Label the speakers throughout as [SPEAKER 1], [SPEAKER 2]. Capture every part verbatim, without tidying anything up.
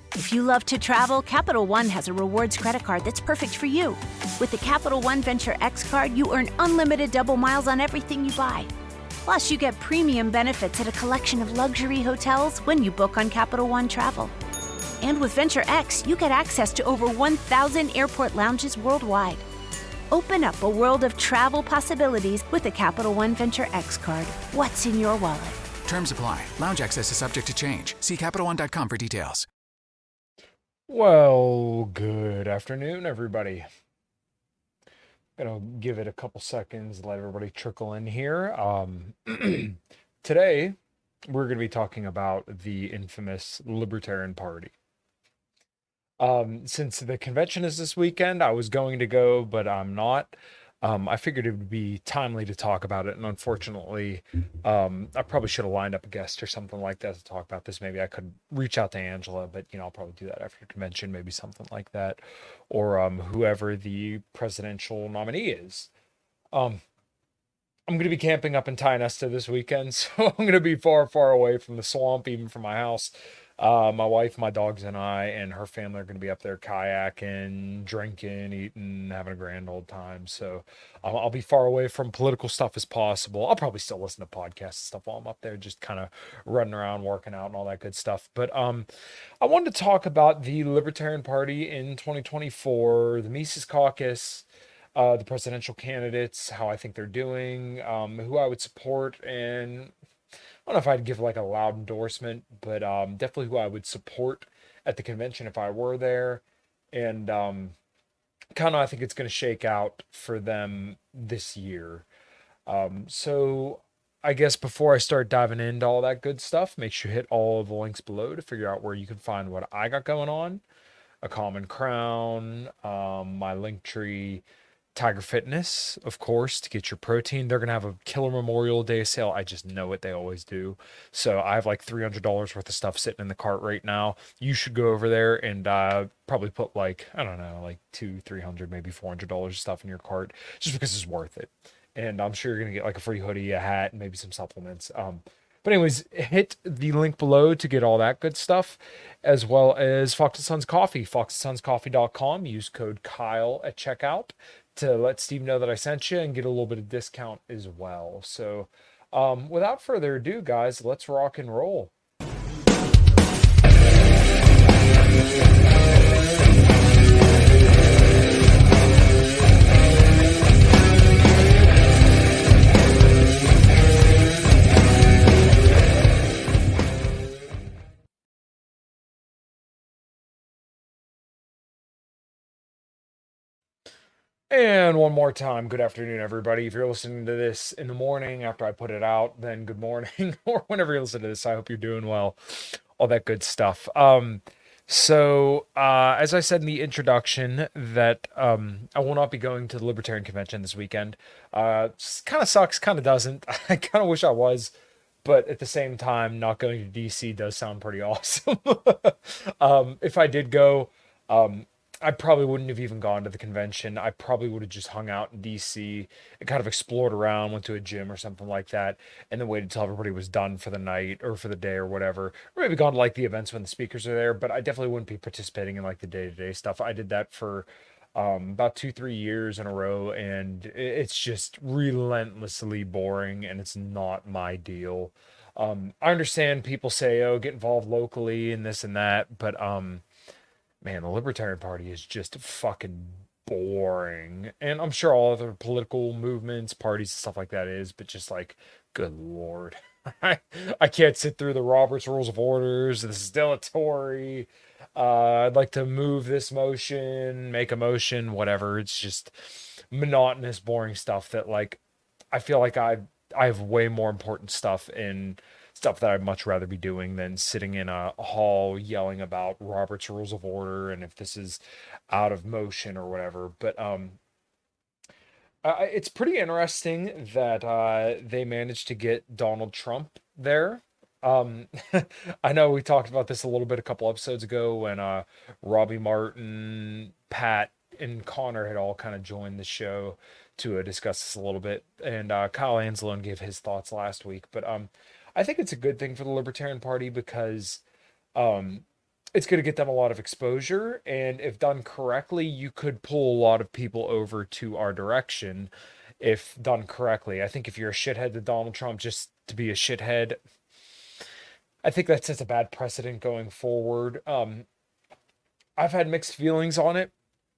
[SPEAKER 1] If you love to travel, Capital One has a rewards credit card that's perfect for you. With the Capital One Venture X card, you earn unlimited double miles on everything you buy. Plus, you get premium benefits at a collection of luxury hotels when you book on Capital One Travel. And with Venture X, you get access to over one thousand airport lounges worldwide. Open up a world of travel possibilities with the Capital One Venture X card. What's in your wallet?
[SPEAKER 2] Terms apply. Lounge access is subject to change. See Capital One dot com for details.
[SPEAKER 3] Well, good afternoon, everybody. Gonna give it a couple seconds, let everybody trickle in here. Um, today, we're gonna be talking about the infamous Libertarian Party. Um, since the convention is this weekend, I was going to go, but I'm not. Um, I figured it would be timely to talk about it, and unfortunately, um, I probably should have lined up a guest or something like that to talk about this. Maybe I could reach out to Angela, but you know, I'll probably do that after the convention, maybe something like that, or um, whoever the presidential nominee is. Um, I'm going to be camping up in Tionesta this weekend, so I'm going to be far, far away from the swamp, even from my house. Uh, my wife, my dogs, and I, and her family are going to be up there kayaking, drinking, eating, having a grand old time. So um, I'll be far away from political stuff as possible. I'll probably still listen to podcasts and stuff while I'm up there, just kind of running around, working out, and all that good stuff. But um, I wanted to talk about the Libertarian Party in twenty twenty-four, the Mises Caucus, uh, the presidential candidates, how I think they're doing, um, who I would support, and I don't know if I'd give like a loud endorsement, but um, definitely who I would support at the convention if I were there. And um, kind of I think it's going to shake out for them this year. Um, so I guess before I start diving into all that good stuff, make sure you hit all of the links below to figure out where you can find what I got going on. A Common Crown, um, my Linktree, Tiger Fitness, of course, to get your protein. They're going to have a killer Memorial Day sale. I just know it. They always do. So I have like three hundred dollars worth of stuff sitting in the cart right now. You should go over there and uh, probably put like, I don't know, like two, three hundred, maybe four hundred dollars of stuff in your cart just because it's worth it. And I'm sure you're going to get like a free hoodie, a hat, and maybe some supplements. Um, but anyways, hit the link below to get all that good stuff, as well as Fox and Sons Coffee, fox and sons coffee dot com. Use code Kyle at checkout to let Steve know that I sent you and get a little bit of discount as well. So um, without further ado, guys, let's rock and roll. And one more time, good afternoon, everybody. If you're listening to this in the morning after I put it out, then good morning, or whenever you listen to this, I hope you're doing well. All that good stuff. Um, so, uh, as I said in the introduction, that um, I will not be going to the Libertarian Convention this weekend. Uh, kind of sucks, kind of doesn't. I kind of wish I was, but at the same time, not going to D C does sound pretty awesome. um, if I did go, um, I probably wouldn't have even gone to the convention. I probably would have just hung out in D C and kind of explored around, went to a gym or something like that, and then waited till everybody was done for the night or for the day or whatever. Or maybe gone to like the events when the speakers are there, but I definitely wouldn't be participating in like the day-to-day stuff. I did that for um, about two, three years in a row, and it's just relentlessly boring, and it's not my deal. Um, I understand people say, oh, get involved locally and this and that, but um, man, the Libertarian Party is just fucking boring. And I'm sure all other political movements, parties, and stuff like that is, but just like, good Lord. I, I can't sit through the Robert's Rules of Orders. This is dilatory. Uh, I'd like to move this motion, make a motion, whatever. It's just monotonous, boring stuff that, like, I feel like I I have way more important stuff in stuff that I'd much rather be doing than sitting in a hall yelling about Robert's Rules of Order and if this is out of motion or whatever. But um, uh, it's pretty interesting that uh, they managed to get Donald Trump there. Um, I know we talked about this a little bit a couple episodes ago when uh, Robbie Martin, Pat, and Connor had all kind of joined the show to uh, discuss this a little bit. And uh, Kyle Anzalone gave his thoughts last week. But um, I think it's a good thing for the Libertarian Party because um, it's going to get them a lot of exposure. And if done correctly, you could pull a lot of people over to our direction if done correctly. I think if you're a shithead to Donald Trump just to be a shithead, I think that sets a bad precedent going forward. Um, I've had mixed feelings on it,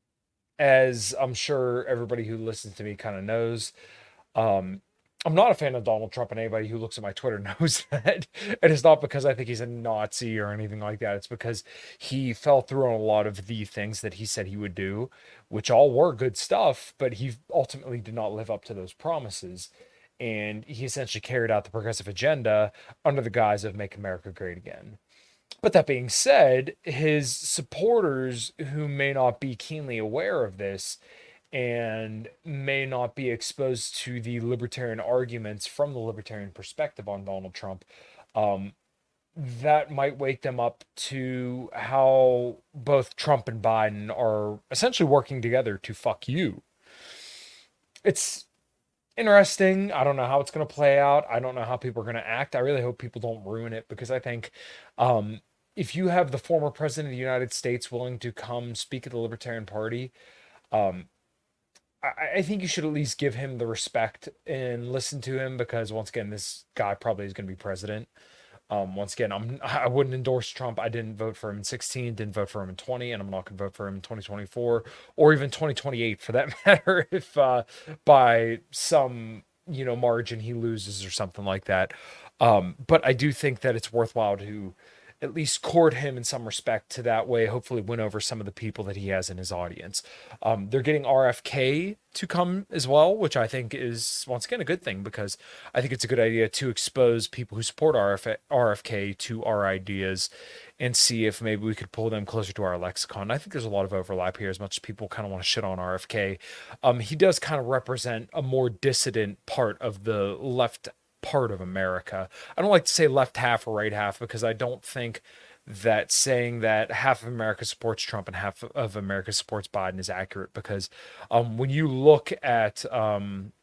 [SPEAKER 3] as I'm sure everybody who listens to me kind of knows. Um, I'm not a fan of Donald Trump, and anybody who looks at my Twitter knows that. And it's not because I think he's a Nazi or anything like that. It's because he fell through on a lot of the things that he said he would do, which all were good stuff, but he ultimately did not live up to those promises. And he essentially carried out the progressive agenda under the guise of Make America Great Again. But that being said, his supporters who may not be keenly aware of this and may not be exposed to the libertarian arguments from the libertarian perspective on Donald Trump, um, that might wake them up to how both Trump and Biden are essentially working together to fuck you. It's interesting. I don't know how it's going to play out. I don't know how people are going to act. I really hope people don't ruin it, because I think um, if you have the former president of the United States willing to come speak at the Libertarian Party, um, I, I think you should at least give him the respect and listen to him, because once again, this guy probably is going to be president. Um, once again, I'm I wouldn't endorse Trump. I didn't vote for him in sixteen, didn't vote for him in twenty, and I'm not going to vote for him in twenty twenty-four or even twenty twenty-eight for that matter. If uh, by some you know margin he loses or something like that, um, but I do think that it's worthwhile to at least court him in some respect, to that way hopefully win over some of the people that he has in his audience. Um, they're getting R F K to come as well, which I think is once again a good thing, because I think it's a good idea to expose people who support R F K to our ideas and see if maybe we could pull them closer to our lexicon. I think there's a lot of overlap here, as much as people kind of want to shit on R F K. Um, he does kind of represent a more dissident part of the left part of America. I don't like to say left half or right half, because I don't think that saying that half of America supports Trump and half of America supports Biden is accurate, because um, when you look at um,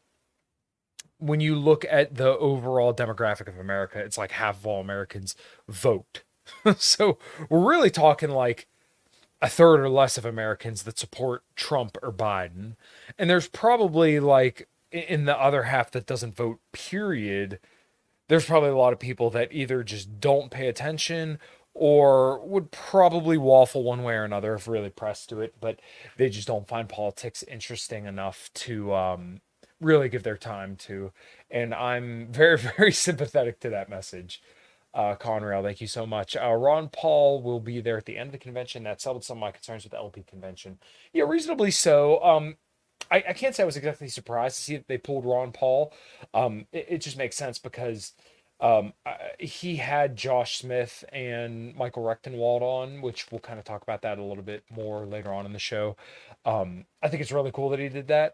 [SPEAKER 3] when you look at the overall demographic of America, it's like half of all Americans vote. So we're really talking like a third or less of Americans that support Trump or Biden, and there's probably like in the other half that doesn't vote, period, there's probably a lot of people that either just don't pay attention or would probably waffle one way or another if really pressed to it, but they just don't find politics interesting enough to um, really give their time to. And I'm very, very sympathetic to that message. Uh, Conrail, thank you so much. Uh, Ron Paul will be there at the end of the convention. That settled some of my concerns with the L P convention. Yeah, reasonably so. Um, I, I can't say I was exactly surprised to see that they pulled Ron Paul. Um, it, it just makes sense, because um, I, he had Josh Smith and Michael Rectenwald on, which we'll kind of talk about that a little bit more later on in the show. Um, I think it's really cool that he did that.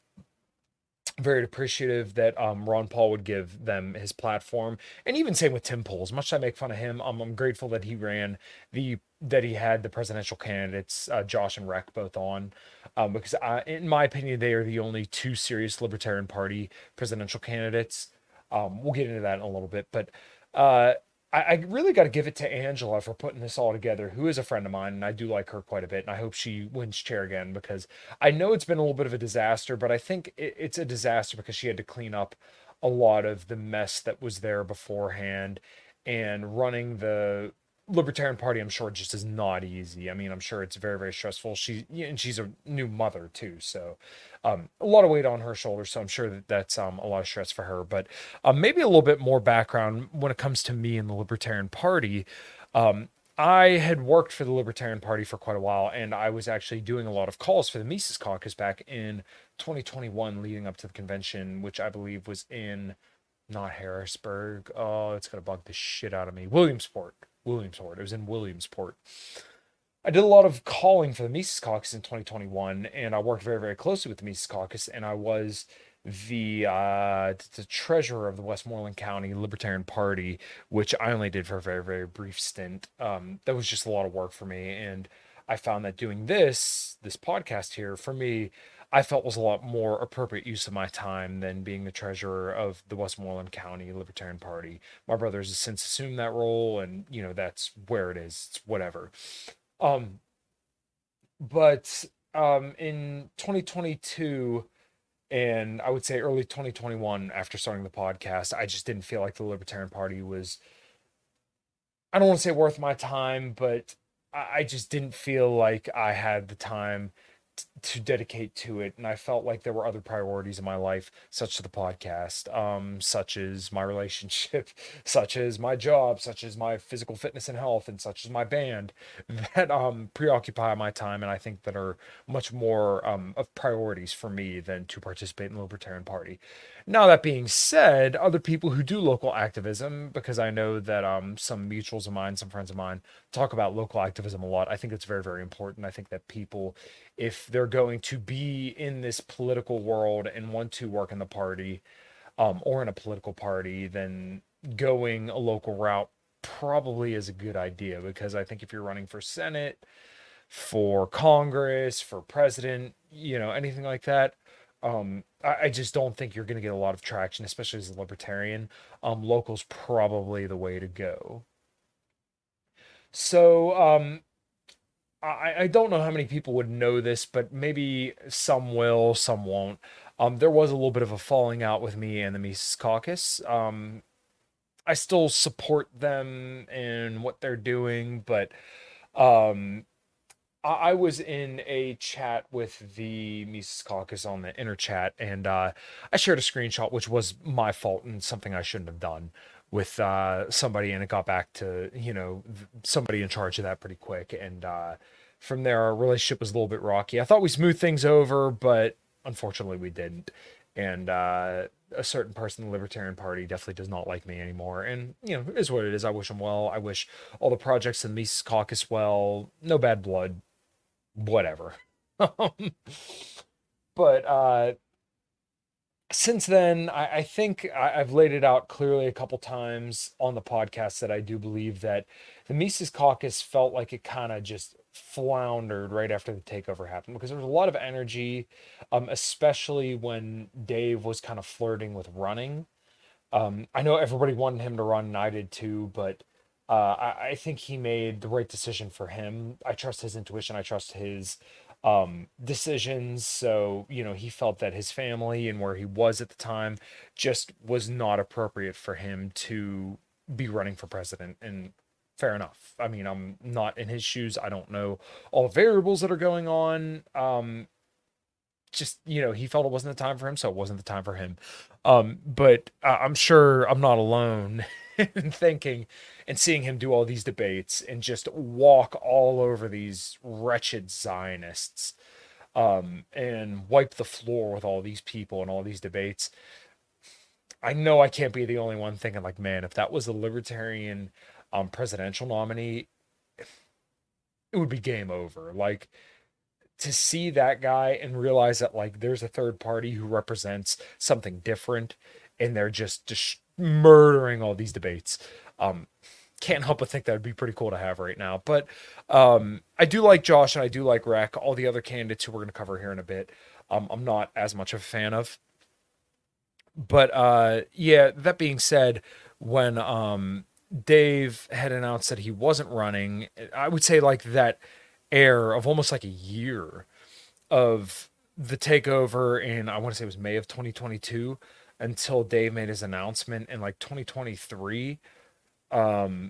[SPEAKER 3] Very appreciative that um, Ron Paul would give them his platform, and even same with Tim Pool. As much as I make fun of him, um, I'm grateful that he ran the that he had the presidential candidates, uh, Josh and Reck, both on, um, because I, in my opinion, they are the only two serious Libertarian Party presidential candidates. Um, we'll get into that in a little bit, but uh, I, I really got to give it to Angela for putting this all together, who is a friend of mine, and I do like her quite a bit, and I hope she wins chair again, because I know it's been a little bit of a disaster, but I think it, it's a disaster because she had to clean up a lot of the mess that was there beforehand, and running the Libertarian Party, I'm sure, just is not easy. I mean, I'm sure it's very, very stressful. She and she's a new mother too, so um, a lot of weight on her shoulders. So I'm sure that that's um, a lot of stress for her. But um, maybe a little bit more background when it comes to me and the Libertarian Party. Um, I had worked for the Libertarian Party for quite a while, and I was actually doing a lot of calls for the Mises Caucus back in twenty twenty-one, leading up to the convention, which I believe was in not Harrisburg. Oh, it's gonna bug the shit out of me. Williamsport. Williamsport. It was in Williamsport. I did a lot of calling for the Mises Caucus in twenty twenty-one, and I worked very, very closely with the Mises Caucus, and I was the uh, the treasurer of the Westmoreland County Libertarian Party, which I only did for a very, very brief stint. Um, that was just a lot of work for me, and I found that doing this, this podcast here, for me, I felt was a lot more appropriate use of my time than being the treasurer of the Westmoreland County Libertarian Party. My brother has since assumed that role, and you know that's where it is. It's whatever. Um, but um, in twenty twenty-two, and I would say early twenty twenty-one, after starting the podcast, I just didn't feel like the Libertarian Party was, I don't want to say worth my time, but I I just didn't feel like I had the time t- to dedicate to it. And I felt like there were other priorities in my life, such as the podcast, um, such as my relationship, such as my job, such as my physical fitness and health, and such as my band that um, preoccupy my time. And I think that are much more um, of priorities for me than to participate in the Libertarian Party. Now, that being said, other people who do local activism, because I know that um, some mutuals of mine, some friends of mine, talk about local activism a lot. I think it's very, very important. I think that people, if they're going to be in this political world and want to work in the party um, or in a political party, then going a local route probably is a good idea. Because I think if you're running for Senate, for Congress, for president, you know, anything like that, um, I, I just don't think you're going to get a lot of traction, especially as a libertarian. Um, local's probably the way to go. So, um, I, I don't know how many people would know this, but maybe some will, some won't. Um, there was a little but of a falling out with me and the Mises Caucus. Um, I still support them and what they're doing, but um, I I was in a chat with the Mises Caucus on the inner chat, and uh, I shared a screenshot, which was my fault and something I shouldn't have done with uh, somebody, and it got back to, you know, th- somebody in charge of that pretty quick. And uh, from there, our relationship was a little bit rocky. I thought we smoothed things over, but unfortunately, we didn't. And uh, a certain person in the Libertarian Party definitely does not like me anymore. And, you know, it is what it is. I wish them well. I wish all the projects in the Mises Caucus well. No bad blood, whatever. But uh, since then, I, I think I, I've laid it out clearly a couple times on the podcast that I do believe that the Mises Caucus felt like it kind of just floundered right after the takeover happened, because there was a lot of energy, um, especially when Dave was kind of flirting with running. Um, I know everybody wanted him to run, and I did too, but uh, I, I think he made the right decision for him. I trust his intuition. I trust his um, decisions. So, you know, he felt that his family and where he was at the time just was not appropriate for him to be running for president. And fair enough. I mean, I'm not in his shoes. I don't know all the variables that are going on. Um, just, you know, he felt it wasn't the time for him, so it wasn't the time for him. Um but uh, I'm sure I'm not alone in thinking and seeing him do all these debates and just walk all over these wretched Zionists, um and wipe the floor with all these people and all these debates. I know I can't be the only one thinking like, man, if that was the libertarian um presidential nominee, it would be game over. Like, to see that guy and realize that, like, there's a third party who represents something different, and they're just just murdering all these debates. Um, can't help but think that would be pretty cool to have right now. But um, I do like Josh and I do like Rec. All the other candidates who we're going to cover here in a bit, um, I'm not as much of a fan of. But uh, yeah, that being said, when um, Dave had announced that he wasn't running, I would say like that air of almost like a year of the takeover in, I want to say it was May of twenty twenty-two, until Dave made his announcement in like twenty twenty-three. Um,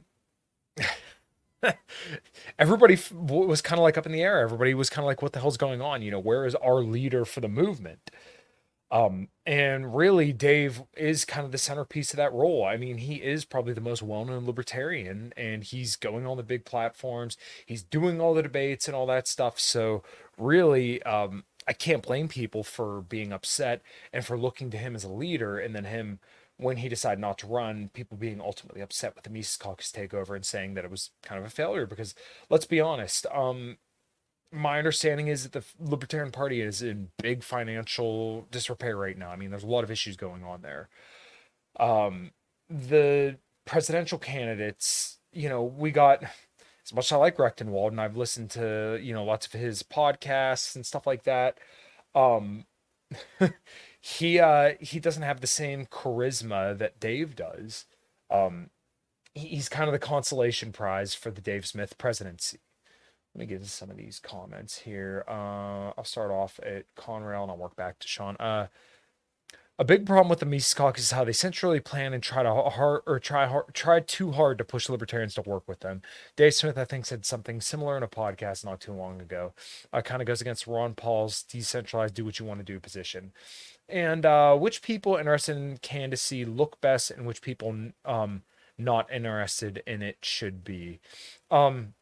[SPEAKER 3] everybody f- was kind of like up in the air. Everybody was kind of like, what the hell's going on? You know, where is our leader for the movement? Um, and really, Dave is kind of the centerpiece of that role. I mean, he is probably the most well-known libertarian, and he's going on the big platforms. He's doing all the debates and all that stuff. So really, um, I can't blame people for being upset and for looking to him as a leader. And then him, when he decided not to run, people being ultimately upset with the Mises Caucus takeover and saying that it was kind of a failure. Because let's be honest, um, my understanding is that the Libertarian Party is in big financial disrepair right now. I mean, there's a lot of issues going on there. Um, the presidential candidates, you know, we got, as much as I like Rechtenwald, and I've listened to, you know, lots of his podcasts and stuff like that. Um, he uh he doesn't have the same charisma that Dave does. Um, he- he's kind of the consolation prize for the Dave Smith presidency. Let me get to some of these comments here. Uh, I'll start off at Conrail and I'll work back to Sean. Uh, a big problem with the Mises Caucus is how they centrally plan and try to hard or try hard, try too hard to push libertarians to work with them. Dave Smith, I think, said something similar in a podcast not too long ago. Uh, kind of goes against Ron Paul's decentralized, do what you want to do position. And uh, which people interested in candidacy look best, and which people um not interested in it should be. Um,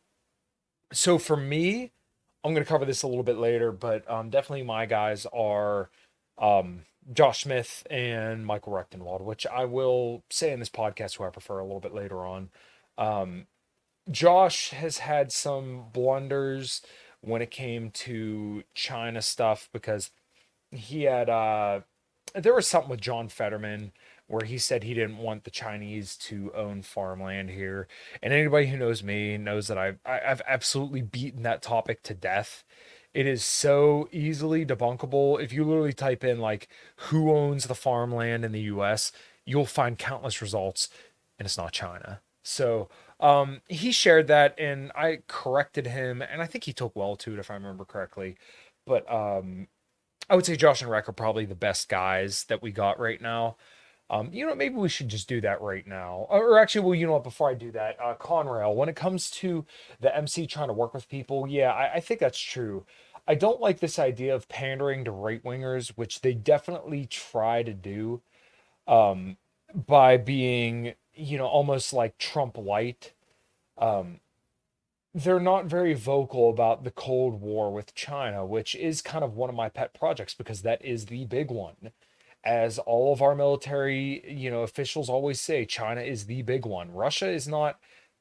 [SPEAKER 3] so for me, I'm going to cover this a little bit later, but um, definitely my guys are um, Josh Smith and Michael Rechtenwald, which I will say in this podcast who I prefer a little bit later on. Um, Josh has had some blunders when it came to China stuff because he had uh, there was something with John Fetterman where he said he didn't want the Chinese to own farmland here. And anybody who knows me knows that I've I- I've absolutely beaten that topic to death. It is so easily debunkable. If you literally type in like who owns the farmland in the U S, you'll find countless results, and it's not China. So um, he shared that, and I corrected him, and I think he took well to it if I remember correctly. But um, I would say Josh and Rec are probably the best guys that we got right now. Um, you know, maybe we should just do that right now. Or actually, well, you know what, before I do that, uh, Conrail, when it comes to the M C trying to work with people, yeah, I, I think that's true. I don't like this idea of pandering to right wingers, which they definitely try to do um, by being, you know, almost like Trump light. Um, they're not very vocal about the Cold War with China, which is kind of one of my pet projects because that is the big one. As all of our military, you know, officials always say, China is the big one. Russia is not,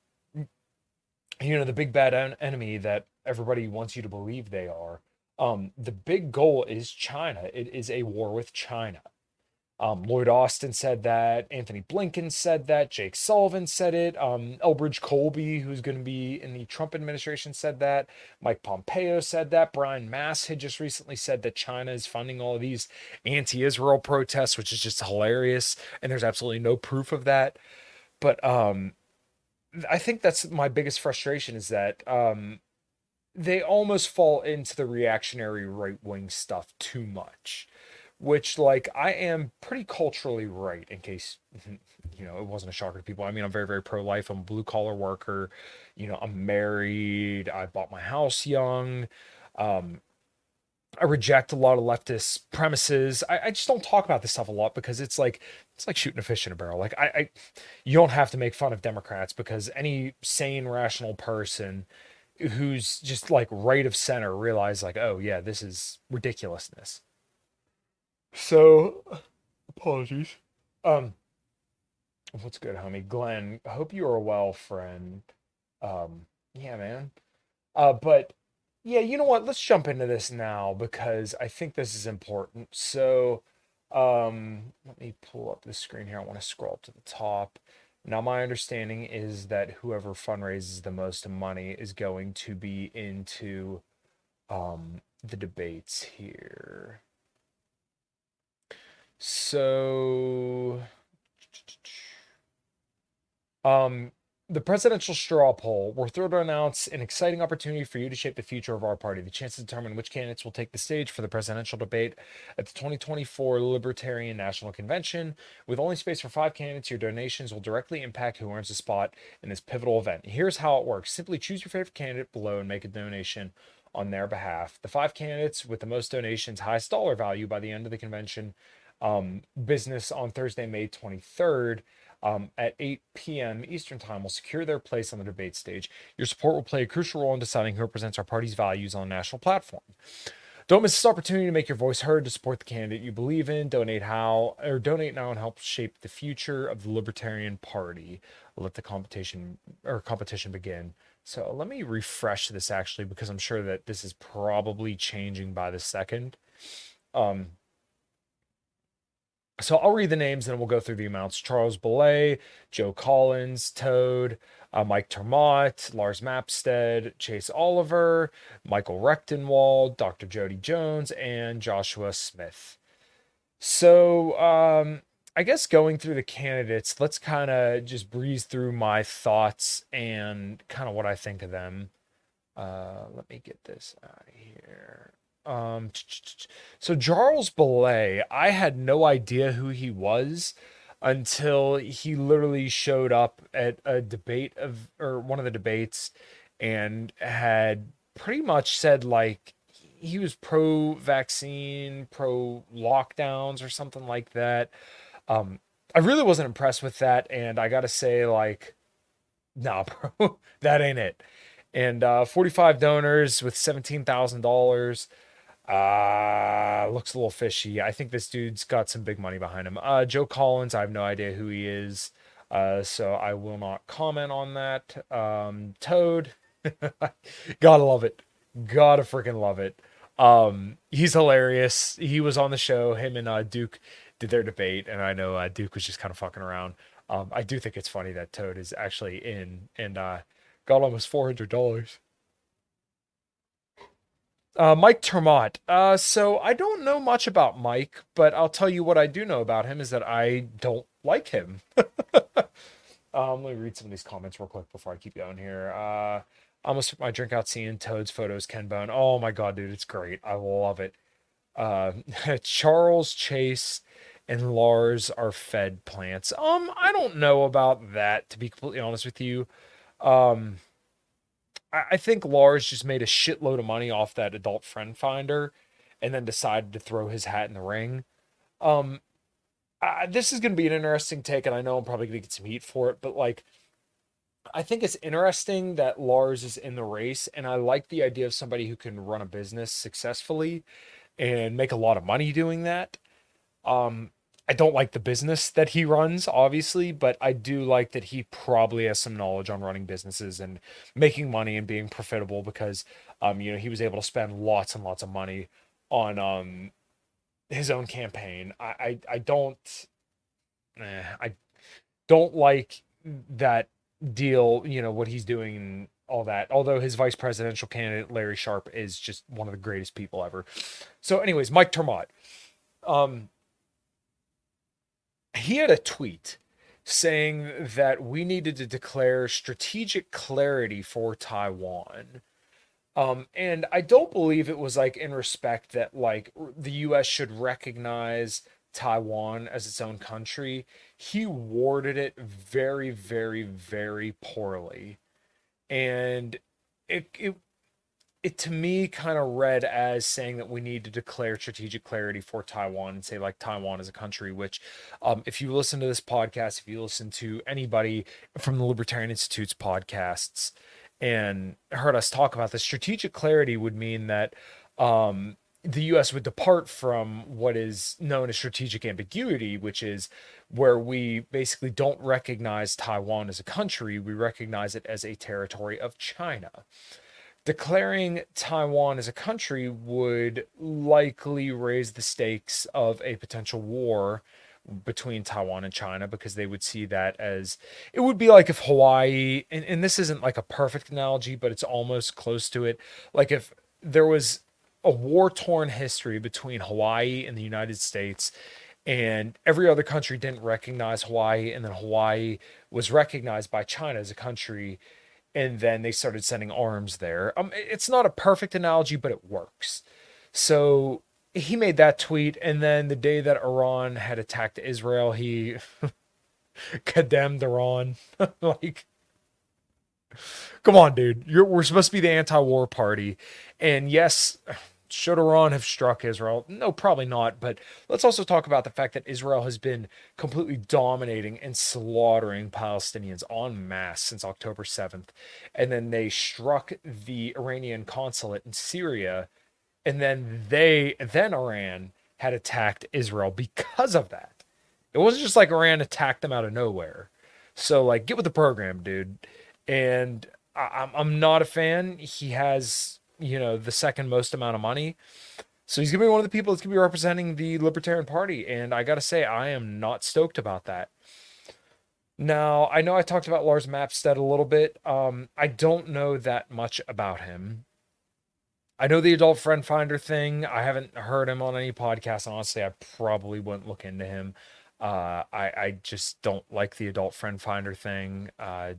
[SPEAKER 3] you know, the big bad en- enemy that everybody wants you to believe they are. Um, the big goal is China. It is a war with China. Um, Lloyd Austin said that. Anthony Blinken said that. Jake Sullivan said it. Um, Elbridge Colby, who's going to be in the Trump administration, said that. Mike Pompeo said that. Brian Mass had just recently said that China is funding all of these anti-Israel protests, which is just hilarious. And there's absolutely no proof of that. But um, I think that's my biggest frustration is that um, they almost fall into the reactionary right-wing stuff too much, which like I am pretty culturally right in case you know it wasn't a shocker to people. I mean, I'm very very pro-life. I'm a blue collar worker, you know, I'm married, I bought my house young. um I reject a lot of leftist premises. I, I just don't talk about this stuff a lot because it's like it's like shooting a fish in a barrel. Like I, I you don't have to make fun of Democrats because any sane rational person who's just like right of center realize like, oh yeah, this is ridiculousness. So, apologies. Um, what's good, homie? Glenn, I hope you are well, friend. Um, yeah, man. Uh, but yeah, you know what? Let's jump into this now because I think this is important. So, um, let me pull up the screen here. I want to scroll up to the top. Now, my understanding is that whoever fundraises the most money is going to be into um the debates here. So, um, the presidential straw poll, we're thrilled to announce an exciting opportunity for you to shape the future of our party. The chance to determine which candidates will take the stage for the presidential debate at the twenty twenty-four Libertarian National Convention. With only space for five candidates, your donations will directly impact who earns a spot in this pivotal event. Here's how it works. Simply choose your favorite candidate below and make a donation on their behalf. The five candidates with the most donations, highest dollar value by the end of the convention um, business on Thursday, May twenty-third, um, at eight p.m. Eastern Time will secure their place on the debate stage. Your support will play a crucial role in deciding who represents our party's values on a national platform. Don't miss this opportunity to make your voice heard, to support the candidate you believe in. Donate how or donate now and help shape the future of the Libertarian Party. Let the competition or competition begin. So let me refresh this actually because I'm sure that this is probably changing by the second. Um, So I'll read the names and we'll go through the amounts. Charles Belay, Joe Collins, Toad, uh, Mike Termott, Lars Mapstead, Chase Oliver, Michael Rechtenwald, Doctor Jody Jones, and Joshua Smith. So um, I guess going through the candidates, let's kind of just breeze through my thoughts and kind of what I think of them. Uh, let me get this out of here. Um, so Charles Belay, I had no idea who he was until he literally showed up at a debate of, or one of the debates, and had pretty much said like he was pro vaccine, pro lockdowns or something like that. Um, I really wasn't impressed with that. And I got to say, like, nah, bro, that ain't it. And uh, forty-five donors with seventeen thousand dollars. Uh, looks a little fishy. I think this dude's got some big money behind him. Uh, Joe Collins, I have no idea who he is. Uh, so I will not comment on that. Um, Toad, gotta love it. Gotta freaking love it. Um, he's hilarious. He was on the show. Him and uh, Duke did their debate, and I know uh, Duke was just kind of fucking around. Um, I do think it's funny that Toad is actually in and uh, got almost four hundred dollars. Uh, Mike Termott. Uh, so I don't know much about Mike, but I'll tell you what I do know about him is that I don't like him. um, let me read some of these comments real quick before I keep going here. Uh, I almost took my drink out seeing Toad's photos, Ken Bone. Oh my God, dude, it's great. I love it. Uh, Charles, Chase, and Lars are fed plants. Um, I don't know about that, to be completely honest with you. Um, I think Lars just made a shitload of money off that adult friend finder and then decided to throw his hat in the ring. Um, I, this is going to be an interesting take, and I know I'm probably going to get some heat for it, but like, I think it's interesting that Lars is in the race, and I like the idea of somebody who can run a business successfully and make a lot of money doing that. Um, I don't like the business that he runs, obviously, but I do like that he probably has some knowledge on running businesses and making money and being profitable because, um, you know, he was able to spend lots and lots of money on um, his own campaign. I, I, I don't, eh, I don't like that deal, you know, what he's doing and all that. Although his vice presidential candidate, Larry Sharpe, is just one of the greatest people ever. So anyways, Mike Termott. Um, he had a tweet saying that we needed to declare strategic clarity for Taiwan. Um, and I don't believe it was like in respect that like the U S should recognize Taiwan as its own country. He worded it very, very, very poorly. And it, it it to me kind of read as saying that we need to declare strategic clarity for Taiwan and say like Taiwan as a country, which um, if you listen to this podcast, if you listen to anybody from the Libertarian Institute's podcasts and heard us talk about this, strategic clarity would mean that um, the U S would depart from what is known as strategic ambiguity, which is where we basically don't recognize Taiwan as a country. We recognize it as a territory of China. Declaring Taiwan as a country would likely raise the stakes of a potential war between Taiwan and China because they would see that as, it would be like if Hawaii, and, and this isn't like a perfect analogy, but it's almost close to it. Like if there was a war-torn history between Hawaii and the United States, and every other country didn't recognize Hawaii, and then Hawaii was recognized by China as a country, and then they started sending arms there. Um, it's not a perfect analogy, but it works. So he made that tweet, and then the day that Iran had attacked Israel, he condemned Iran. Like, come on, dude. You're, we're supposed to be the anti-war party. And yes, should Iran have struck Israel? No, probably not. But let's also talk about the fact that Israel has been completely dominating and slaughtering Palestinians en masse since October seventh. And then they struck the Iranian consulate in Syria. And then they, then Iran had attacked Israel because of that. It wasn't just like Iran attacked them out of nowhere. So like, get with the program, dude. And I, I'm not a fan. He has, you know, the second most amount of money. So he's going to be one of the people that's going to be representing the Libertarian Party. And I got to say, I am not stoked about that. Now, I know I talked about Lars Mapstead a little bit. Um, I don't know that much about him. I know the Adult Friend Finder thing. I haven't heard him on any podcast. Honestly, I probably wouldn't look into him. Uh, I, I just don't like the Adult Friend Finder thing. Uh,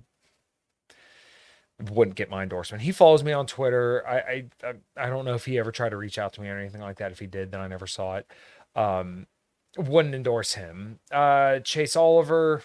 [SPEAKER 3] wouldn't get my endorsement. He follows me on Twitter. I, I I don't know if he ever tried to reach out to me or anything like that. If he did, then I never saw it. Um, wouldn't endorse him. Uh, Chase Oliver.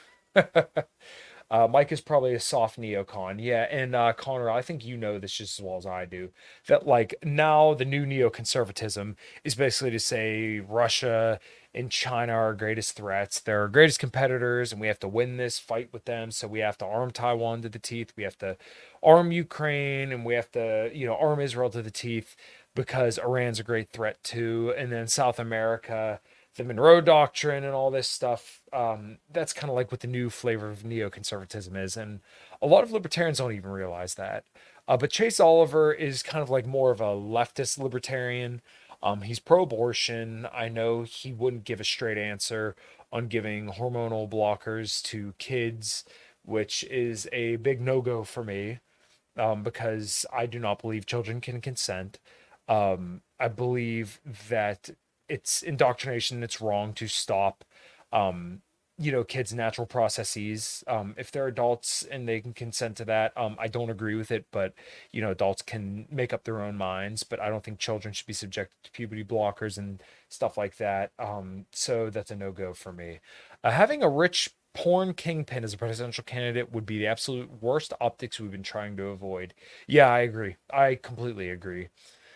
[SPEAKER 3] uh, Mike is probably a soft neocon. Yeah, and uh, Connor, I think you know this just as well as I do. That like now the new neoconservatism is basically to say Russia and China are our greatest threats. They're our greatest competitors, and we have to win this fight with them. So we have to arm Taiwan to the teeth. We have to arm Ukraine, and we have to, you know, arm Israel to the teeth because Iran's a great threat too. And then South America, the Monroe Doctrine and all this stuff. Um, that's kind of like what the new flavor of neoconservatism is. And a lot of libertarians don't even realize that. Uh, but Chase Oliver is kind of like more of a leftist libertarian. Um, he's pro-abortion. I know he wouldn't give a straight answer on giving hormonal blockers to kids, which is a big no-go for me, um, because I do not believe children can consent. Um, I believe that it's indoctrination. It's wrong to stop, um, you know, kids' natural processes. Um, if they're adults and they can consent to that, um, I don't agree with it, but, you know, adults can make up their own minds, but I don't think children should be subjected to puberty blockers and stuff like that. Um, so that's a no-go for me. Uh, having a rich porn kingpin as a presidential candidate would be the absolute worst optics we've been trying to avoid. Yeah, I agree. I completely agree.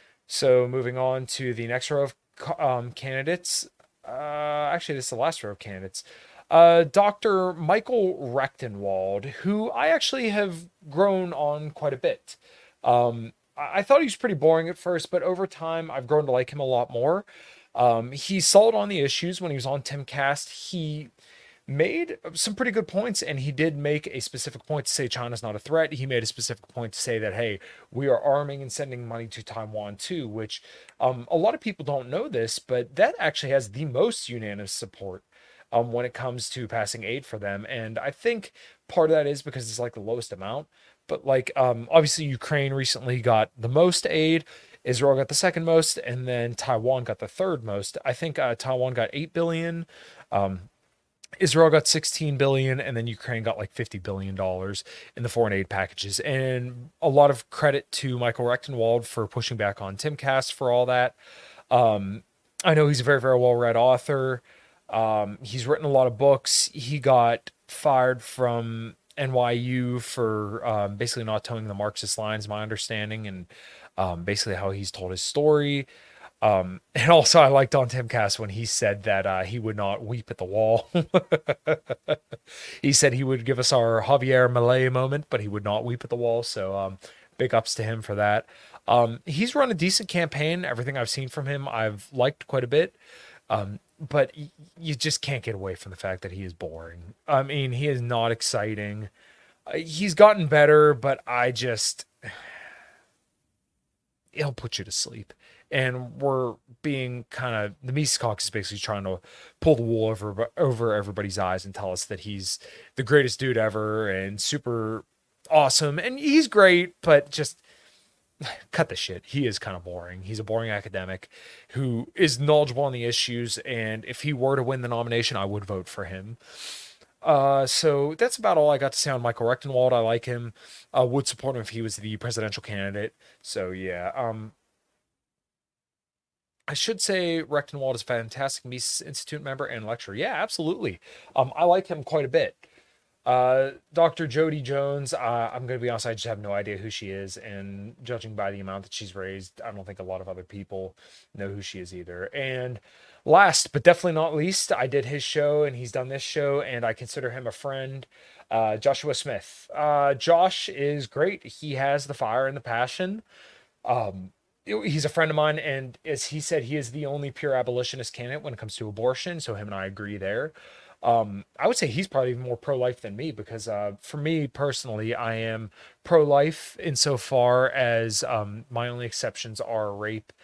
[SPEAKER 3] So moving on to the next row of um, candidates. Uh, actually, this is the last row of candidates. Uh, Doctor Michael Rechtenwald, who I actually have grown on quite a bit. Um, I-, I thought he was pretty boring at first, but over time, I've grown to like him a lot more. Um, he's solid on the issues. When he was on Timcast, he made some pretty good points, and he did make a specific point to say China's not a threat. He made a specific point to say that, hey, we are arming and sending money to Taiwan too, which um, a lot of people don't know this, but that actually has the most unanimous support um, when it comes to passing aid for them. And I think part of that is because it's like the lowest amount, but like um, obviously Ukraine recently got the most aid. Israel got the second most, and then Taiwan got the third most. I think uh, Taiwan got eight billion. Um, Israel got sixteen billion, and then Ukraine got like fifty billion dollars in the foreign aid packages. And a lot of credit to Michael Rechtenwald for pushing back on Timcast for all that. Um, I know he's a very, very well-read author. Um, he's written a lot of books. He got fired from N Y U for um, basically not towing the Marxist lines, my understanding, and um, basically how he's told his story. Um, and also I liked on Timcast when he said that uh, he would not weep at the wall. He said he would give us our Javier Milei moment, but he would not weep at the wall. So um, big ups to him for that. Um, he's run a decent campaign. Everything I've seen from him, I've liked quite a bit. Um, but y- you just can't get away from the fact that he is boring. I mean, he is not exciting. Uh, he's gotten better, but I just, he'll put you to sleep. And we're being kind of, the Mises Caucus is basically trying to pull the wool over over everybody's eyes and tell us that he's the greatest dude ever and super awesome. And he's great, but just cut the shit. He is kind of boring. He's a boring academic who is knowledgeable on the issues. And if he were to win the nomination, I would vote for him. Uh, so that's about all I got to say on Michael Rechtenwald. I like him. Uh, would support him if he was the presidential candidate. So yeah, um, I should say Rechtenwald is a fantastic Mises Institute member and lecturer. Yeah, absolutely. Um, I like him quite a bit. Uh, Doctor Jody Jones, uh, I'm going to be honest, I just have no idea who she is. And judging by the amount that she's raised, I don't think a lot of other people know who she is either. And last, but definitely not least, I did his show and he's done this show, and I consider him a friend. Uh, Joshua Smith. Uh, Josh is great. He has the fire and the passion. Um, He's a friend of mine, and as he said, he is the only pure abolitionist candidate when it comes to abortion. So him and I agree there. Um, I would say he's probably even more pro-life than me because uh, for me personally, I am pro-life insofar as um, my only exceptions are rape,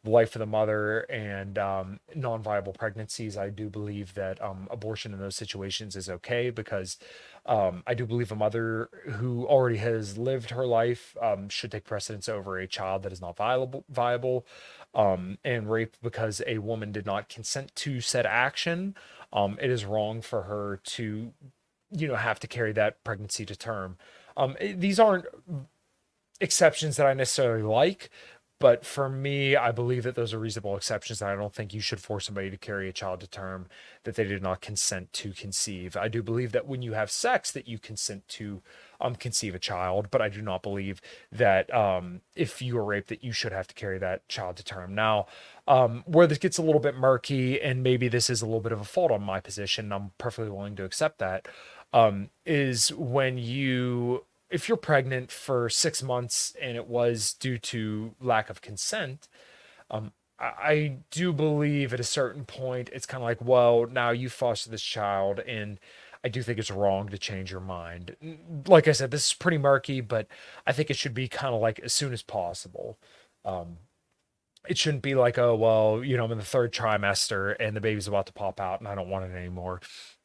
[SPEAKER 3] life of the mother and um, non-viable pregnancies, I do believe that um, abortion in those situations is okay because um, I do believe a mother who already has lived her life um, should take precedence over a child that is not viable, viable. Um, and rape because a woman did not consent to said action. Um, it is wrong for her to, you know, have to carry that pregnancy to term. Um, it- these aren't exceptions that I necessarily like, but for me, I believe that those are reasonable exceptions. And I don't think you should force somebody to carry a child to term that they did not consent to conceive. I do believe that when you have sex, that you consent to um, conceive a child, but I do not believe that um, if you are raped, that you should have to carry that child to term. Now, um, where this gets a little bit murky, and maybe this is a little bit of a fault on my position, I'm perfectly willing to accept that, um, is when you if you're pregnant for six months and it was due to lack of consent, um, I, I do believe at a certain point it's kind of like, well, now you foster this child, and I do think it's wrong to change your mind. N- Like I said, this is pretty murky, but I think it should be kind of like as soon as possible. Um, it shouldn't be like, oh, well, you know, I'm in the third trimester and the baby's about to pop out and I don't want it anymore.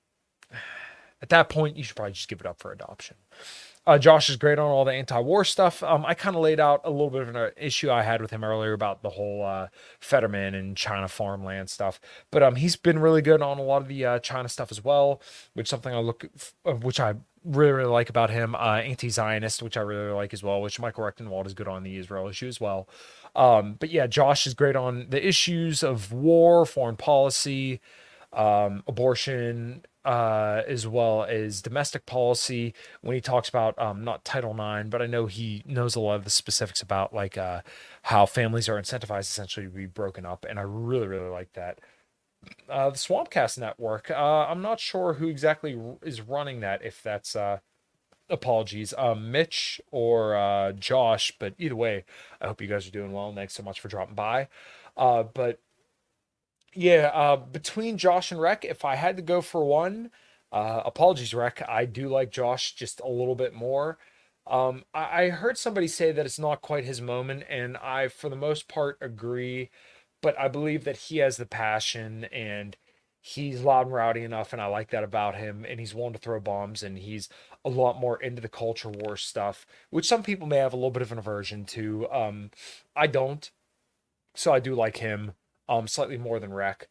[SPEAKER 3] At that point, you should probably just give it up for adoption. Uh, Josh is great on all the anti-war stuff. Um, I kind of laid out a little bit of an issue I had with him earlier about the whole uh, Fetterman and China farmland stuff, but um, he's been really good on a lot of the uh, China stuff as well, which is something I look, uh, which I really really like about him. Uh, anti-Zionist, which I really, really like as well, which Michael Rechtenwald is good on the Israel issue as well. Um, but yeah, Josh is great on the issues of war, foreign policy, um, abortion, uh, as well as domestic policy. When he talks about um, not Title nine, but I know he knows a lot of the specifics about like uh, how families are incentivized essentially to be broken up, and I really really like that. Uh, the Swampcast Network. Uh, I'm not sure who exactly r- is running that. If that's uh, apologies, uh, Mitch or uh, Josh, but either way, I hope you guys are doing well. Thanks so much for dropping by. Uh, but yeah, uh, between Josh and Rec, if I had to go for one, uh, apologies, Rec. I do like Josh just a little bit more. Um, I, I heard somebody say that it's not quite his moment, and I, for the most part, agree. But I believe that he has the passion, and he's loud and rowdy enough, and I like that about him. And he's willing to throw bombs, and he's a lot more into the culture war stuff, which some people may have a little bit of an aversion to. Um, I don't, so I do like him um slightly more than Rec.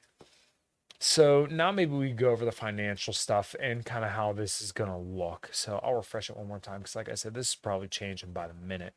[SPEAKER 3] So now maybe we go over the financial stuff and kind of how this is gonna look. So I'll refresh it one more time because, like I said, this is probably changing by the minute.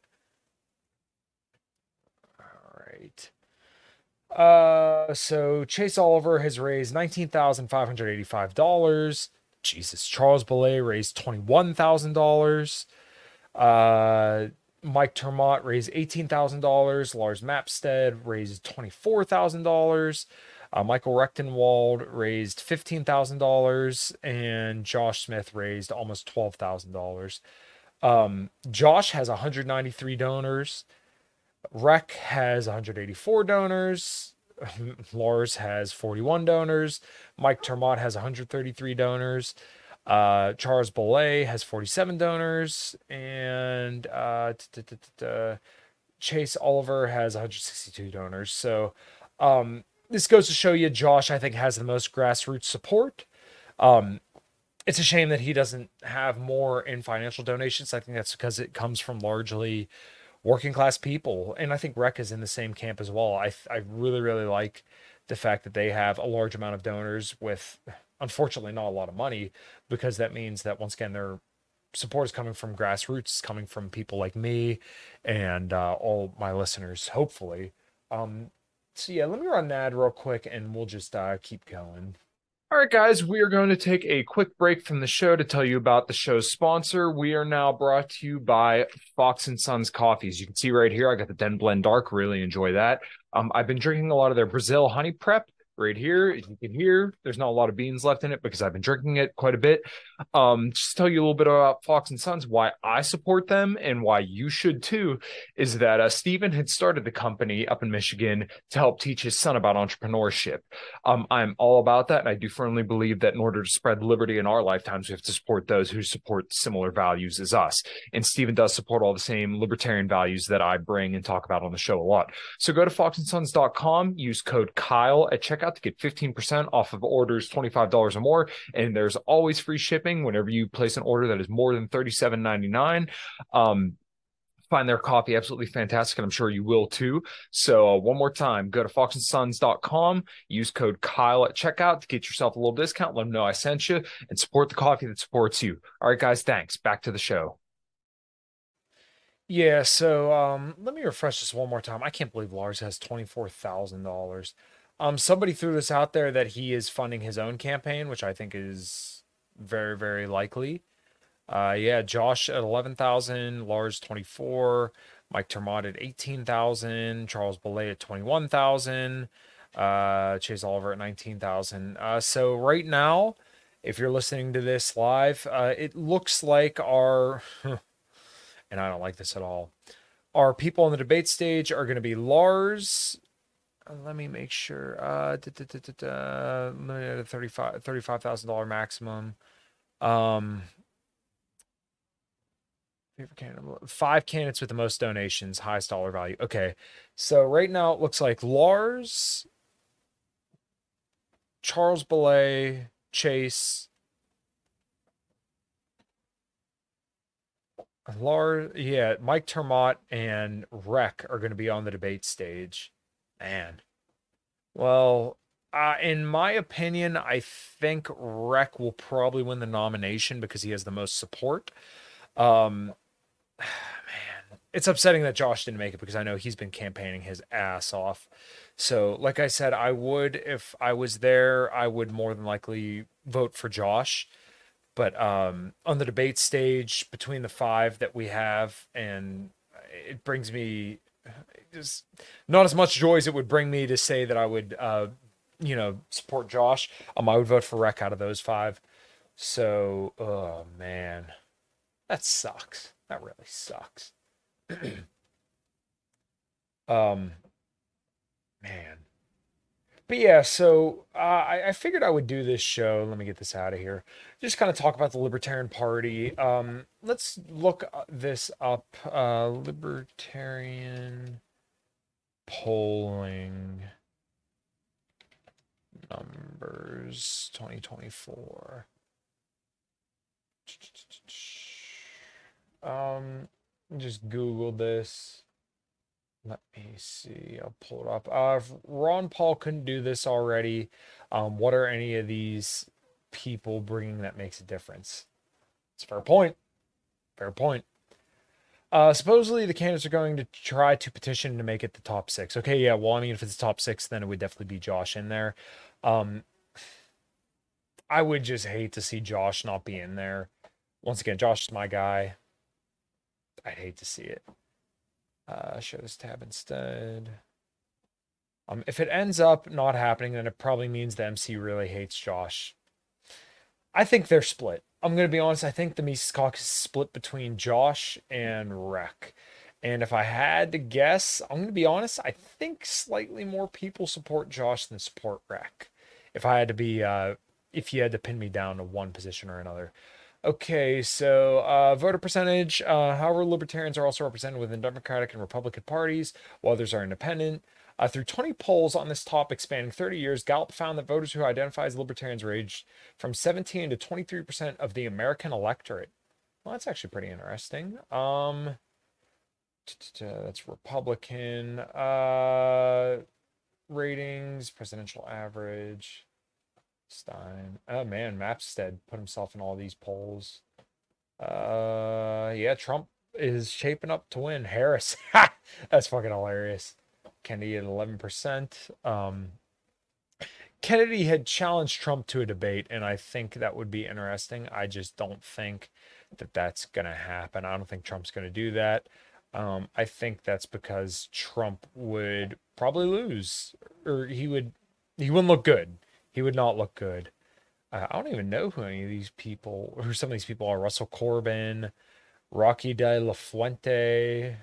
[SPEAKER 3] All right. Uh, so Chase Oliver has raised nineteen thousand five hundred eighty-five dollars. Jesus, Charles Belay raised twenty-one thousand dollars. Uh, Mike Termott raised eighteen thousand dollars. Lars Mapstead raised twenty-four thousand dollars. Uh, Michael Rechtenwald raised fifteen thousand dollars. And Josh Smith raised almost twelve thousand dollars. Um, Josh has one hundred ninety-three donors. Rec has one hundred eighty-four donors. Lars has forty-one donors. Mike Termott has one hundred thirty-three donors. Uh, Charles Belay has forty-seven donors. And uh, t- t- t- t- Chase Oliver has one hundred sixty-two donors. So um, this goes to show you Josh, I think, has the most grassroots support. Um, it's a shame that he doesn't have more in financial donations. I think that's because it comes from largely working class people, and I think Rec is in the same camp as well. I I really really like the fact that they have a large amount of donors with, unfortunately, not a lot of money, because that means that once again their support is coming from grassroots, coming from people like me and uh, all my listeners, hopefully. Um, so yeah, let me run that real quick, and we'll just uh, keep going. All right, guys, we are going to take a quick break from the show to tell you about the show's sponsor. We are now brought to you by Fox and Sons Coffees. You can see right here, I got the Den Blend Dark. Really enjoy that. Um, I've been drinking a lot of their Brazil Honey Prep. right here. As you can hear, there's not a lot of beans left in it because I've been drinking it quite a bit. Um, just to tell you a little bit about Fox and Sons, why I support them and why you should too, is that uh, Stephen had started the company up in Michigan to help teach his son about entrepreneurship. Um, I'm all about that, and I do firmly believe that in order to spread liberty in our lifetimes, we have to support those who support similar values as us. And Stephen does support all the same libertarian values that I bring and talk about on the show a lot. So go to fox and sons dot com, use code Kyle at checkout to get fifteen percent off of orders twenty-five dollars or more. And there's always free shipping whenever you place an order that is more than thirty-seven ninety-nine. Um, find their coffee absolutely fantastic, and I'm sure you will too. So uh, one more time, go to fox and sons dot com, use code Kyle at checkout to get yourself a little discount. Let them know I sent you, and support the coffee that supports you. All right, guys, thanks. Back to the show. Yeah, so um, let me refresh this one more time. I can't believe Lars has twenty-four thousand dollars. Um, somebody threw this out there that he is funding his own campaign, which I think is very, very likely. Uh, yeah, Josh at eleven thousand, Lars twenty-four, Mike Termott at eighteen thousand, Charles Belay at twenty-one thousand, uh, Chase Oliver at nineteen thousand. Uh, so right now, if you're listening to this live, uh, it looks like our, and I don't like this at all, our people on the debate stage are going to be Lars. Uh, let me make sure. Uh, da, da, da, da, da, limited at thirty-five thirty-five thousand dollars maximum. Um, Favorite candidate, five candidates with the most donations, highest dollar value. Okay, so right now it looks like Lars, Charles Belay, Chase, Lars, yeah, Mike Termott and Rec are going to be on the debate stage. Man, well, uh, in my opinion, I think Rec will probably win the nomination because he has the most support. Um, Man, it's upsetting that Josh didn't make it because I know he's been campaigning his ass off. So, like I said, I would, if I was there, I would more than likely vote for Josh. But um, on the debate stage, between the five that we have, and it brings me just not as much joy as it would bring me to say that I would, uh, you know, support Josh. Um, I would vote for Rec out of those five. So, oh man, that sucks. That really sucks. um, man. But yeah, so uh, I, I figured I would do this show. Let me get this out of here. Just kind of talk about the Libertarian Party. Um, let's look this up. Uh, Libertarian polling numbers twenty twenty-four. Um, just Google this. Let me see. I'll pull it up. Uh, if Ron Paul couldn't do this already, um, what are any of these people bringing that makes a difference? It's a fair point. Fair point. Uh, supposedly the candidates are going to try to petition to make it the top six. Okay, yeah. Well, I mean, if it's top six, then it would definitely be Josh in there. Um, I would just hate to see Josh not be in there. Once again, Josh is my guy. I'd hate to see it. Uh, show this tab instead. Um, if it ends up not happening, then it probably means the M C really hates Josh. I think they're split. I'm going to be honest. I think the Mises Caucus is split between Josh and Rec. And if I had to guess, I'm going to be honest. I think slightly more people support Josh than support Rec. If I had to be, uh, if you had to pin me down to one position or another. Okay, so uh, voter percentage. Uh, however, libertarians are also represented within Democratic and Republican parties, while others are independent. Uh, through twenty polls on this topic spanning thirty years, Gallup found that voters who identify as libertarians ranged from seventeen to twenty-three percent of the American electorate. Well, that's actually pretty interesting. Um, that's Republican. Uh, ratings, presidential average. Stein. Oh man, Mapstead put himself in all these polls. Uh, yeah, Trump is shaping up to win. Harris, that's fucking hilarious. Kennedy at eleven percent. Um, Kennedy had challenged Trump to a debate, and I think that would be interesting. I just don't think that that's gonna happen. I don't think Trump's gonna do that. Um, I think that's because Trump would probably lose, or he would. he wouldn't look good. He would not look good. Uh, I don't even know who any of these people, who some of these people are. Russell Corbin, Rocky De La Fuente,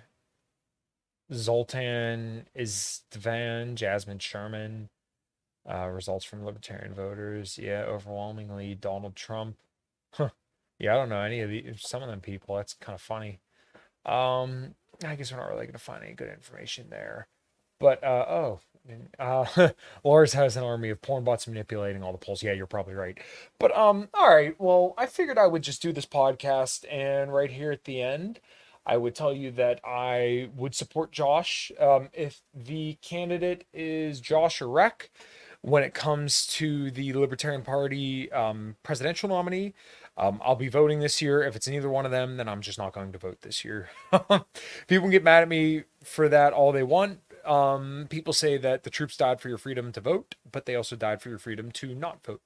[SPEAKER 3] Zoltan Istvan, Jasmine Sherman. Uh, results from libertarian voters. Yeah, overwhelmingly Donald Trump. Huh. Yeah, I don't know any of these. Some of them people. That's kind of funny. Um, I guess we're not really going to find any good information there. But uh, oh, uh, Lars has an army of porn bots manipulating all the polls. Yeah, you're probably right. But um, all right. Well, I figured I would just do this podcast, and right here at the end, I would tell you that I would support Josh um, if the candidate is Josh or Rec when it comes to the Libertarian Party um, presidential nominee. Um, I'll be voting this year. If it's neither one of them, then I'm just not going to vote this year. People can get mad at me for that all they want. Um, people say that the troops died for your freedom to vote, but they also died for your freedom to not vote.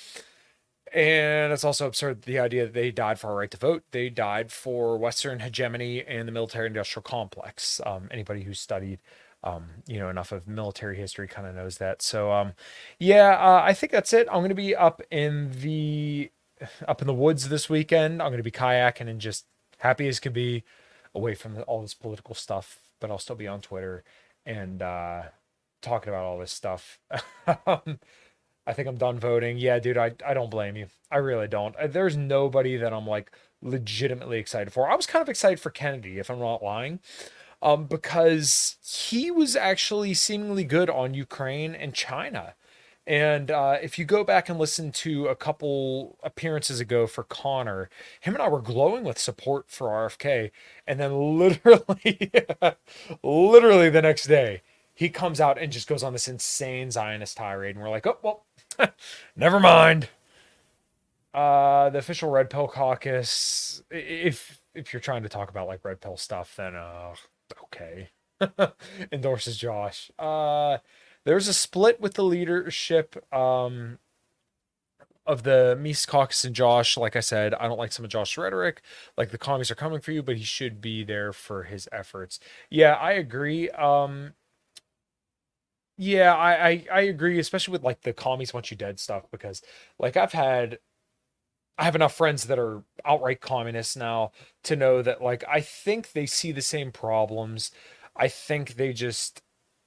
[SPEAKER 3] And it's also absurd, the idea that they died for our right to vote. They died for Western hegemony and the military-industrial complex. Um, anybody who's studied, um, you know, enough of military history kind of knows that. So, um, yeah, uh, I think that's it. I'm going to be up in the up in the woods this weekend. I'm going to be kayaking and just happy as can be away from the, all this political stuff. But I'll still be on Twitter and uh, talking about all this stuff. I think I'm done voting. Yeah, dude, I, I don't blame you. I really don't. There's nobody that I'm like legitimately excited for. I was kind of excited for Kennedy, if I'm not lying, um, because he was actually seemingly good on Ukraine and China. And uh, if you go back and listen to a couple appearances ago for Connor, him and I were glowing with support for R F K. And then literally, literally the next day, he comes out and just goes on this insane Zionist tirade. And we're like, oh, well, never mind. Uh, the official Red Pill Caucus, if if you're trying to talk about like Red Pill stuff, then uh, okay. Endorses Josh. Uh, there's a split with the leadership um, of the Mises Caucus and Josh. Like I said, I don't like some of Josh's rhetoric. Like the commies are coming for you, but he should be there for his efforts. Yeah, I agree. Um, Yeah, I, I I agree, especially with like the commies want you dead stuff, because like I've had I have enough friends that are outright communists now to know that like I think they see the same problems. I think they just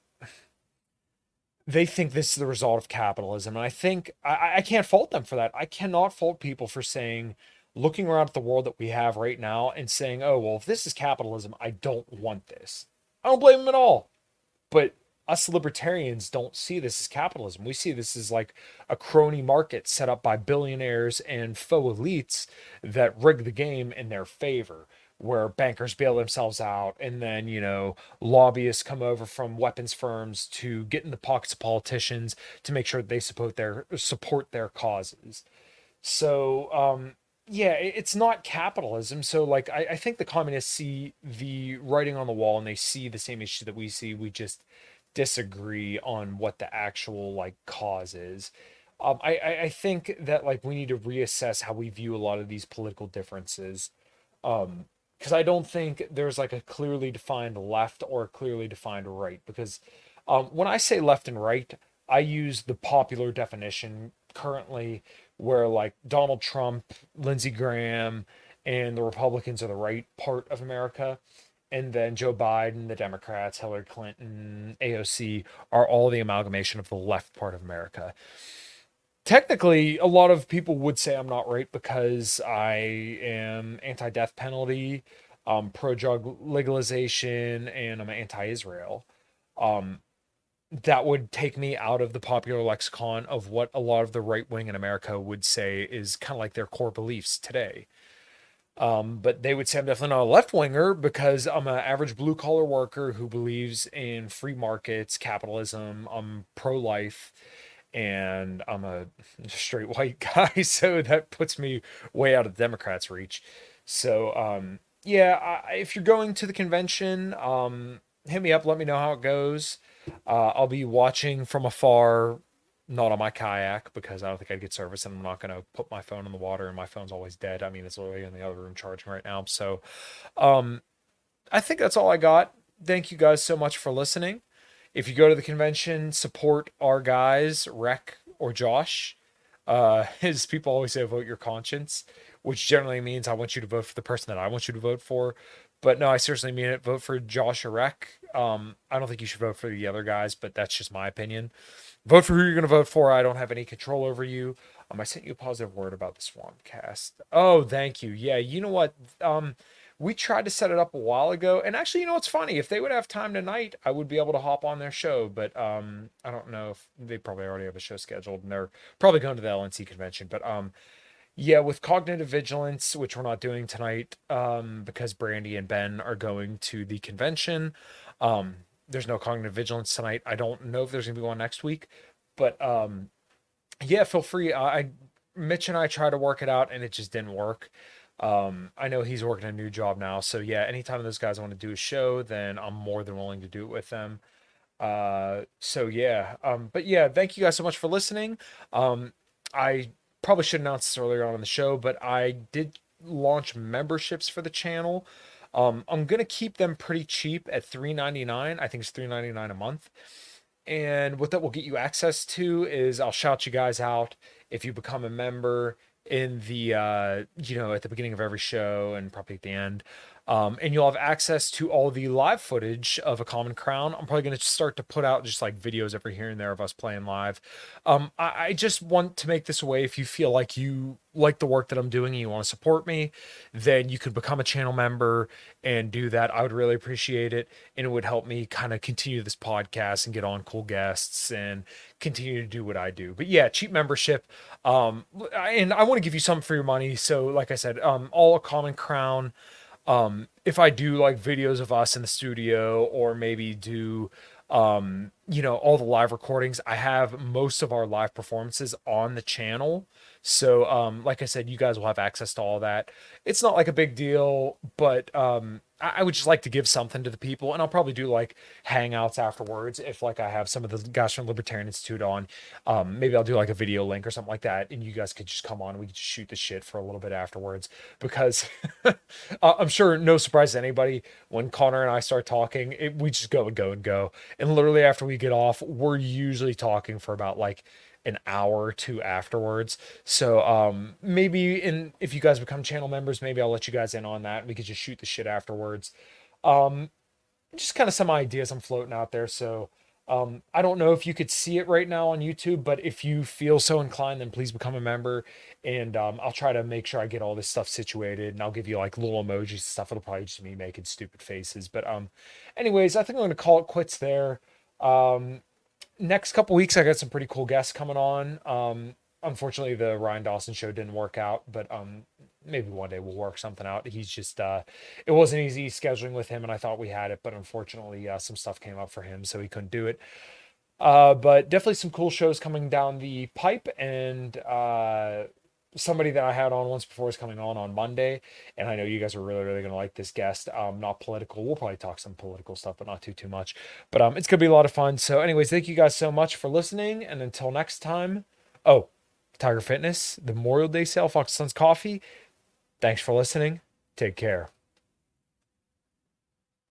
[SPEAKER 3] they think this is the result of capitalism. And I think I, I can't fault them for that. I cannot fault people for saying, looking around at the world that we have right now and saying, oh, well, if this is capitalism, I don't want this. I don't blame them at all. But us libertarians don't see this as capitalism. We see this as like a crony market set up by billionaires and faux elites that rig the game in their favor, where bankers bail themselves out and then, you know, lobbyists come over from weapons firms to get in the pockets of politicians to make sure that they support their support their causes. So, um, yeah, it's not capitalism. So, like, I, I think the communists see the writing on the wall and they see the same issue that we see. We just disagree on what the actual like cause is. Um, I, I I think that like we need to reassess how we view a lot of these political differences. Um, because I don't think there's like a clearly defined left or a clearly defined right. Because um, when I say left and right, I use the popular definition currently, where like Donald Trump, Lindsey Graham, and the Republicans are the right part of America. And then Joe Biden, the Democrats, Hillary Clinton, A O C are all the amalgamation of the left part of America. Technically, a lot of people would say I'm not right because I am anti-death penalty, um, pro-drug legalization, and I'm anti-Israel. Um, that would take me out of the popular lexicon of what a lot of the right wing in America would say is kind of like their core beliefs today. Um, but they would say I'm definitely not a left winger because I'm an average blue collar worker who believes in free markets, capitalism. I'm pro life, and I'm a straight white guy. So that puts me way out of the Democrats' reach. So, um, yeah, I, if you're going to the convention, um, hit me up. Let me know how it goes. Uh, I'll be watching from afar, not on my kayak, because I don't think I'd get service, and I'm not going to put my phone in the water, and my phone's always dead. I mean, it's literally in the other room charging right now. So um, I think that's all I got. Thank you guys so much for listening. if you go to the convention, support our guys, Rec or Josh. Uh, as people always say, vote your conscience, which generally means I want you to vote for the person that I want you to vote for. But no, I seriously mean it. Vote for Josh or Rec. Um, I don't think you should vote for the other guys, but that's just my opinion. Vote for who you're going to vote for. I don't have any control over you. Um, I sent you a positive word about the Swampcast. Oh, thank you. Yeah, you know what? Um, we tried to set it up a while ago, and actually, you know what's funny? If they would have time tonight, I would be able to hop on their show. But um, I don't know if they probably already have a show scheduled, and they're probably going to the L N C convention. But um, yeah, with Cognitive Vigilance, which we're not doing tonight, um, because Brandy and Ben are going to the convention. Um, there's no Cognitive Vigilance tonight. I don't know if there's gonna be one next week, but um, yeah, feel free. I, I Mitch and I tried to work it out, and it just didn't work. Um, I know he's working a new job now, so yeah, anytime those guys want to do a show, then I'm more than willing to do it with them. Uh, so yeah, um, but yeah, thank you guys so much for listening. Um, I probably should announce this earlier on in the show, but I did launch memberships for the channel. Um, I'm gonna keep them pretty cheap at three ninety-nine. I think it's three ninety-nine a month. And what that will get you access to is I'll shout you guys out if you become a member in the uh, you know, at the beginning of every show and probably at the end. Um, and you'll have access to all the live footage of A Common Crown. I'm probably going to start to put out just like videos every here and there of us playing live. Um, I, I just want to make this a way, if you feel like you like the work that I'm doing and you want to support me, then you could become a channel member and do that. I would really appreciate it. And it would help me kind of continue this podcast and get on cool guests and continue to do what I do. But yeah, cheap membership. Um, and I want to give you something for your money. So like I said, um, all A Common Crown. Um, if I do like videos of us in the studio, or maybe do, um, you know, all the live recordings, I have most of our live performances on the channel. So, um, like I said, you guys will have access to all that. It's not like a big deal, but, um, I, I would just like to give something to the people, and I'll probably do like hangouts afterwards. If like I have some of the guys from Libertarian Institute on, um, maybe I'll do like a video link or something like that, and you guys could just come on and we could just shoot the shit for a little bit afterwards, because uh, I'm sure no surprise to anybody, when Connor and I start talking, it, we just go and go and go. And literally after we get off, we're usually talking for about like an hour or two afterwards. So um maybe in if you guys become channel members, maybe I'll let you guys in on that. We could just shoot the shit afterwards. Um just kind of some ideas I'm floating out there. So um I don't know if you could see it right now on YouTube, but if you feel so inclined, then please become a member. And um I'll try to make sure I get all this stuff situated, and I'll give you like little emojis and stuff. It'll probably just be me making stupid faces. But um anyways, I think I'm gonna call it quits there. Um Next couple weeks, I got some pretty cool guests coming on. Um, unfortunately, the Ryan Dawson show didn't work out, but um, maybe one day we'll work something out. He's just, uh, it wasn't easy scheduling with him, and I thought we had it, but unfortunately, uh, some stuff came up for him, so he couldn't do it. Uh, but definitely some cool shows coming down the pipe, and uh, somebody that I had on once before is coming on on Monday, and I know you guys are really, really going to like this guest. Um, not political. We'll probably talk some political stuff, but not too, too much. But um, it's going to be a lot of fun. So anyways, thank you guys so much for listening, and until next time. Oh, Tiger Fitness, the Memorial Day sale, Fox and Sons Coffee. Thanks for listening. Take care.